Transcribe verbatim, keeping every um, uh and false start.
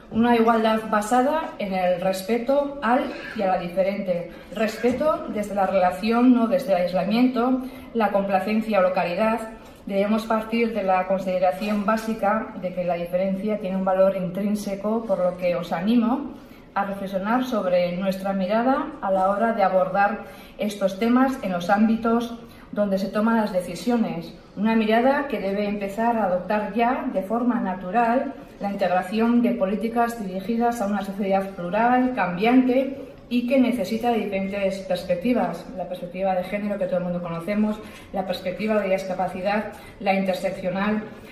Una igualdad basada en el respeto al y a la diferente. Respeto desde la relación, no desde el aislamiento, la complacencia o localidad. Debemos partir de la consideración básica de que la diferencia tiene un valor intrínseco, por lo que os animo a reflexionar sobre nuestra mirada a la hora de abordar estos temas en los ámbitos donde se toman las decisiones. Una mirada que debe empezar a adoptar ya de forma natural la integración de políticas dirigidas a una sociedad plural, cambiante y que necesita de diferentes perspectivas. La perspectiva de género que todo el mundo conocemos, la perspectiva de discapacidad, la interseccional,